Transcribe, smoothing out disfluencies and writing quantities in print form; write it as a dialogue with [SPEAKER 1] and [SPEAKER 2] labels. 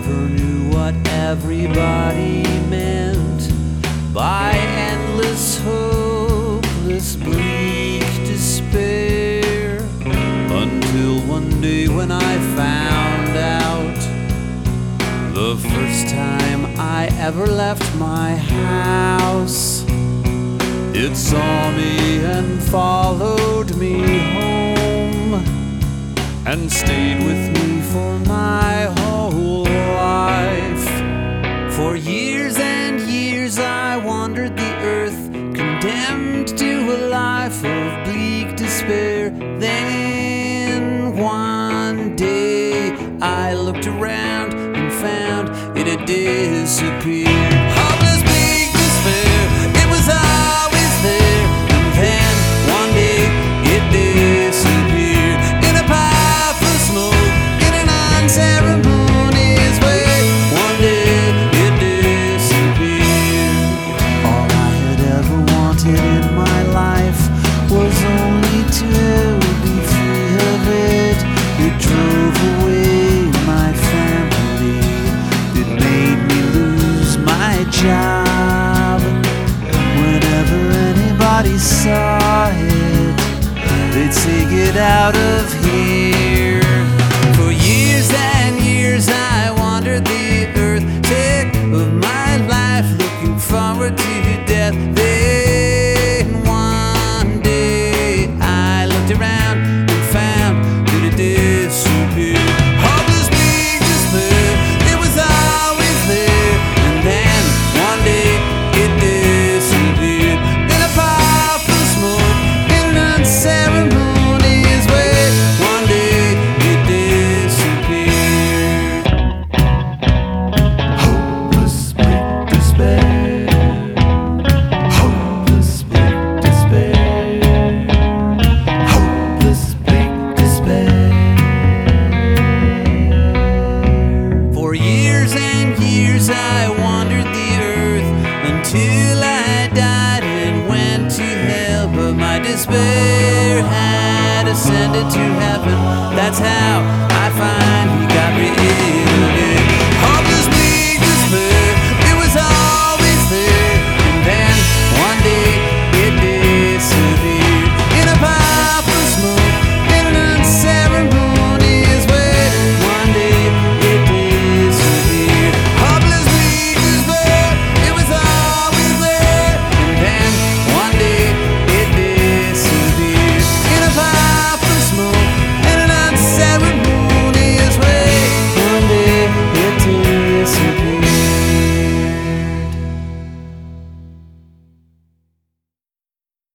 [SPEAKER 1] never knew what everybody meant by endless, hopeless, bleak despair, until one day when I found out, the first time I ever left my house, it saw me and followed me home and stayed with me for my whole life. For years and years I wandered the earth, condemned to a life of bleak despair. Then one day I looked around and found it had disappeared. Hopeless, bleak despair, it was always there. And then one day it disappeared in a puff of smoke, in an unceremonious way. One day it disappeared. All I had ever wanted in my life was only to be free of it. It drove away my family, it made me lose my job. Whenever anybody saw it, they'd say, "Get out of here." For years and years I wandered the earth, sick of my life, looking forward to death. Then one day I looked around and found that it disappeared. Hopeless, bleak despair, it was always there. And then one day it disappeared in a puff of smoke, in an unceremonious way. One day it disappeared. Hopeless, bleak despair. Hopeless, bleak despair. Hopeless, bleak despair. For years and years I wandered the earth until I died and went to hell. But my despair had ascended to heaven. That's how